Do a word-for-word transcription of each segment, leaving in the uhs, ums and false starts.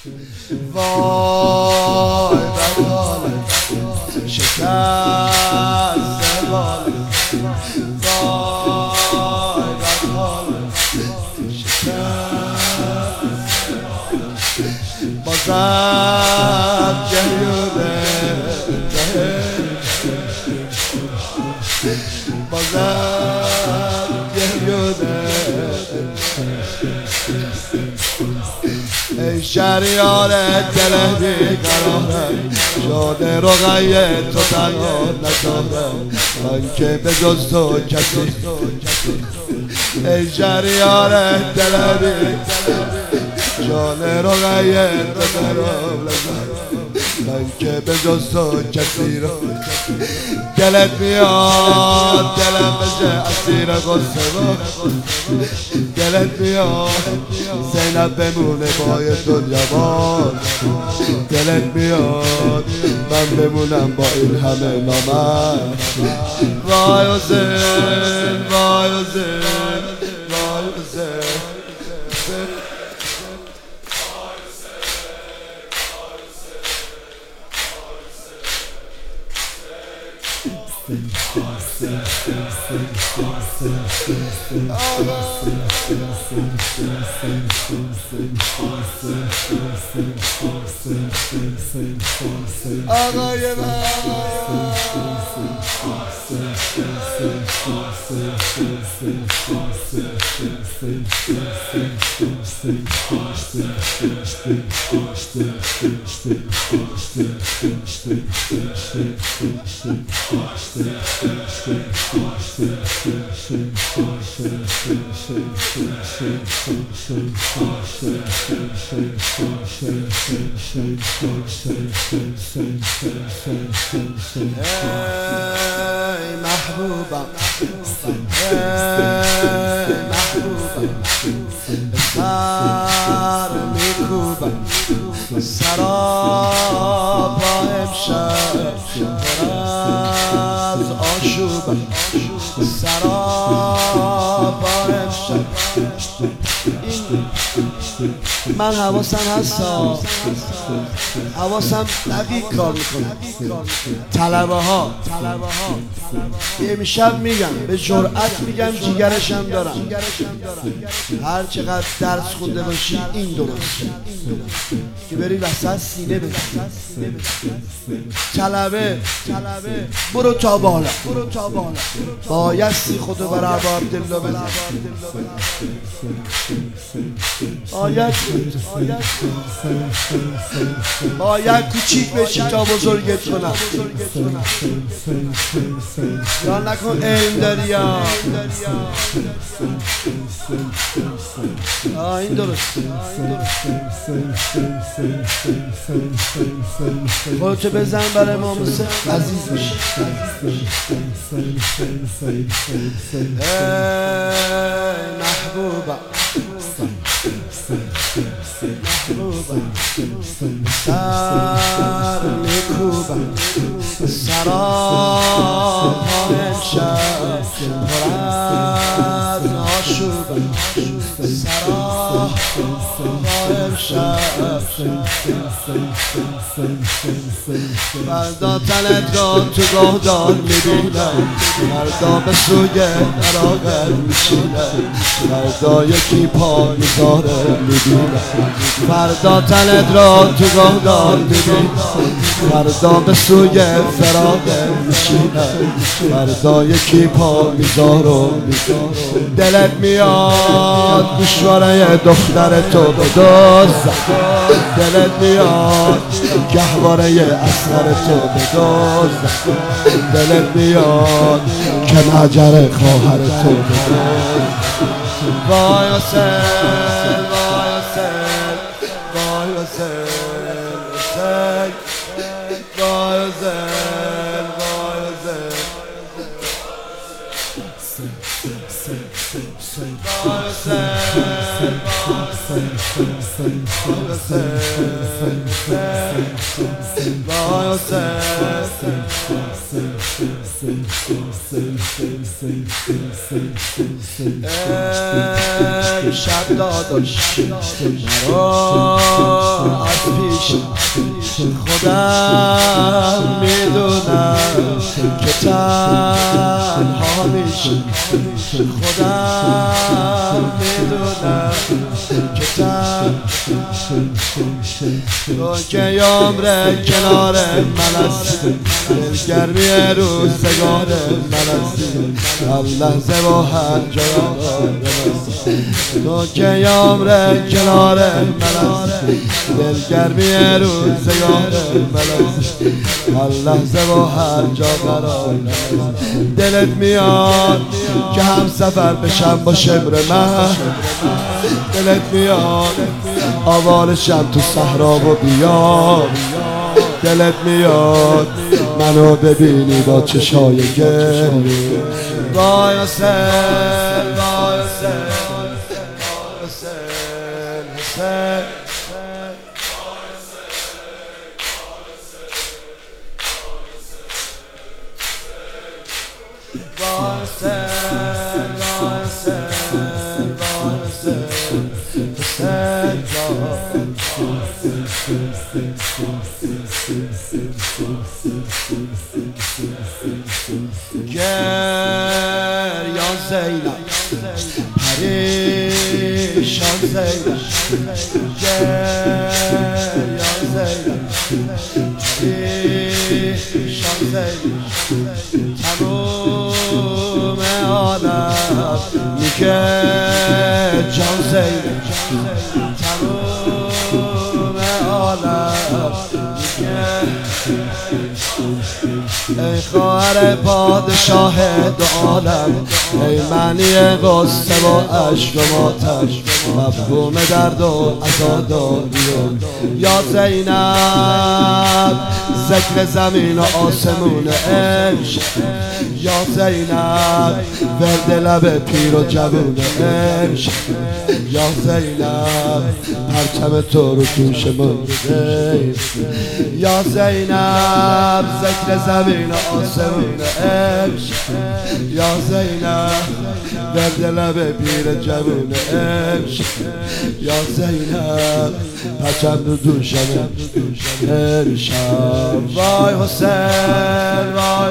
وای ببال شکست بال وای ببال شکست بازم جهیونه بازم جهیونه ای شهریار دل بیقراره شده رقیه تو تنها نداره من که به جز تو کسی ای شهریار دل بیقراره شده رقیه تو تنها نداره من که به جز تو کسی رو دلت میاد دلم بشه اسیر غصه با دلت میاد زینب بمونه بای دنیا باد دلت میاد من بمونم با این همه نامرد وای حسین وای حسین وای حسین آقای من ای محبوبم ای محبوبم سر میکوبم سراپا امشب پر از آشوبم سراپا امشب من حواسم هستا حواسم دقیق کار میکنه طلبه ها امشب میگم به جرأت میگم جیگرشم دارم هر چقدر درس خونده باشی این درست که بری وسط سینه بزن طلبه برو تا بالا بایستی خودو بر عبا عبدالله بزن باید باید کوچیک بشی تا بزرگت کنم یا نکن علم داری یا آه این درست خودتو بزن برای امام حسین عزیز میشی ای محبوبم محبوبم سر میکوبم سراپا امشب پر از آشوبم سراپا امشب فردا تنت را تو گهدار میبینم فردا به سوی عراقل میشینم فردا یکی پا میذاره میبینم فردا تنت را تو گهدار میبینم فردا به سوی فراقل میشینم فردا یکی پا میذاره دلت میاد گوشواره دختر تو بدوز دلت میاد گهواره اصغر تو بدوز دلت میاد که مجر خواهر تو بدوز وای حسین وای حسین وای حسین حسین وای حسین وای ای شب داداش مرا از خودم میدونم که تنها میشه خودم میدونم که تنها تو که عمر کنار من هستی دلگرمی روزگار من هستی هر لحظه و هر جا تو که عمر کنار من هستی دلگرمی روزگار من هستی هر لحظه و هر جا قرار دلت میاد که هم سفر بشم با شبر من دلت میاد آوارشم تو صحرا و بیام دلت میاد منو ببینی با چشای گریه وای حسین وای حسین حسین حسین گریان زینب پریشان زینب گریان زینب پریشان زینب تموم عالم میگه جان زینب تموم عالم میگه ای خواهر پادشاه دو عالم ای معنی غصه و عشق و ماتم مفهوم درد و عزاداری یا زینب ذکر زمین و آسمون عشق یا زینب ورد لب پیر و جوون عشق یا زینب پرچم تو رو دوش مرده یا زینب ذکر زمین و آسمون عشق یا زینب ورد لب پیر جوون عشق یا زینب پرچم رو دوشم عشق وای حسین وای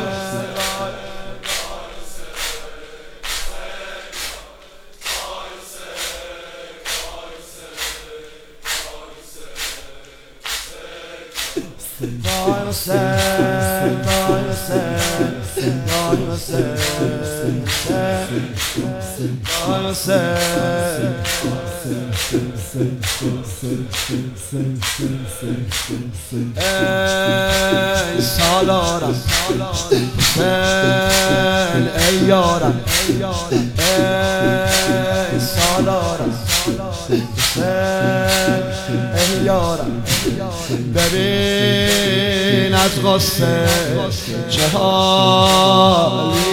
Vay Hüseyin, vay Hüseyin, vay Hüseyin, vay Hüseyin. Ey salarım, Hüseyin, ey yaram, ey salarım, Hüseyin, ey yaram. ببین از غصه چه حالی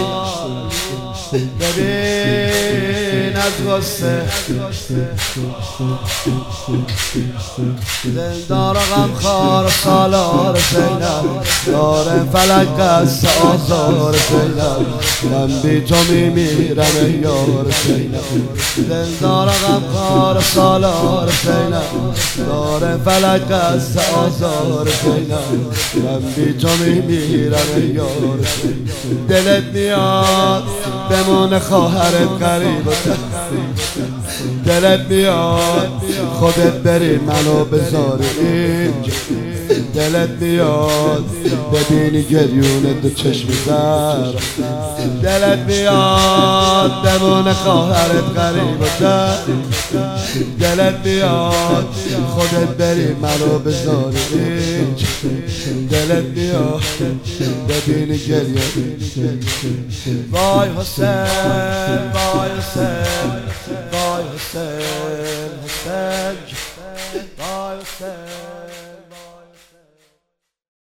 ببین از غصه دلدار غمخوار سالار زینب داره فلک قصه آزار زینب من بی تو میمیرم ای یار زینب دلدار غمخوار سالار زینب داره فلک قصه آزار زینب من بی تو میمیرم ای یار زینب دلت میاد بمونه خواهرت غریب و دلت میاد خودت بری منو بذاری اینجا دلت میاد ببینی گریون دو چشم زر دلت میاد بمونه خواهرت غریب و دلت میاد خودت بری منو بذاری اینجا دلت میاد ببینی گریون وای حسین وای حسین وای حسین حسین وای حسین